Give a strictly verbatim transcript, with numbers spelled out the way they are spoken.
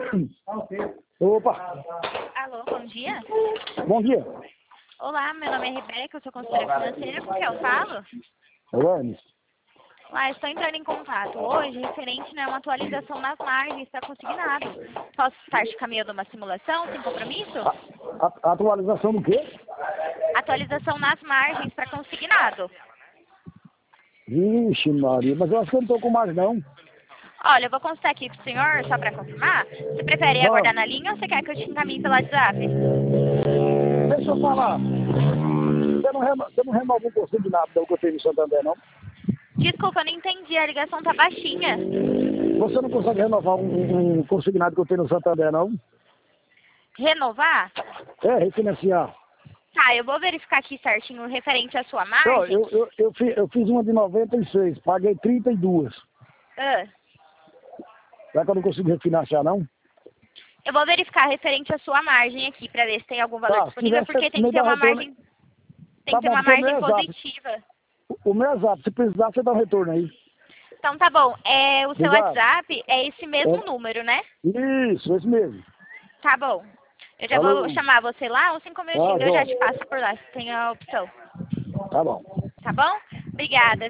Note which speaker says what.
Speaker 1: Opa!
Speaker 2: Alô, bom dia.
Speaker 1: Bom dia.
Speaker 2: Olá, meu nome é Rebeca, eu sou consultora financeira, com quem eu falo?
Speaker 1: Rani.
Speaker 2: Ah, estou entrando em contato hoje referente né, a uma atualização nas margens para consignado. Posso estar te caminhando uma simulação sem compromisso?
Speaker 1: A, a, atualização do quê?
Speaker 2: Atualização nas margens para consignado.
Speaker 1: Vixe, Maria, mas eu acho que eu não tô com mais não.
Speaker 2: Olha, eu vou consultar aqui pro senhor, só para confirmar. Você prefere
Speaker 1: Ah,
Speaker 2: aguardar na linha ou você quer que eu te encaminhe pelo WhatsApp?
Speaker 1: deixa eu falar. Você não, reno, você não renova um consignado não, que eu tenho no Santander, não?
Speaker 2: Desculpa, eu não entendi, a ligação tá baixinha.
Speaker 1: Você não consegue renovar um, um, um consignado que eu tenho no Santander, não?
Speaker 2: Renovar?
Speaker 1: É, refinanciar.
Speaker 2: Tá, eu vou verificar aqui certinho referente à sua
Speaker 1: Ó,
Speaker 2: margem.
Speaker 1: eu, eu, eu, fiz, eu fiz uma de noventa e seis, paguei trinta e duas.
Speaker 2: Ah.
Speaker 1: Será que eu não consigo refinanciar, não?
Speaker 2: Eu vou verificar referente à sua margem aqui para ver se tem algum valor
Speaker 1: Tá,
Speaker 2: disponível,
Speaker 1: se tiver,
Speaker 2: porque
Speaker 1: você
Speaker 2: tem
Speaker 1: me
Speaker 2: que ter
Speaker 1: dá
Speaker 2: uma
Speaker 1: retorno.
Speaker 2: margem, tem
Speaker 1: Tá
Speaker 2: que ter
Speaker 1: bom,
Speaker 2: uma
Speaker 1: porque o meu
Speaker 2: margem
Speaker 1: é exato.
Speaker 2: positiva.
Speaker 1: O meu é exato. Se precisar, você dá um retorno aí.
Speaker 2: Então tá bom. É, o seu
Speaker 1: Obrigado.
Speaker 2: WhatsApp é esse mesmo
Speaker 1: É.
Speaker 2: número, né?
Speaker 1: Isso, esse mesmo.
Speaker 2: Tá bom. Eu já
Speaker 1: Falou.
Speaker 2: vou chamar você lá, uns cinco
Speaker 1: Ah,
Speaker 2: minutinhos eu já te passo por lá, se tem a opção.
Speaker 1: tá bom.
Speaker 2: Tá bom? Obrigada.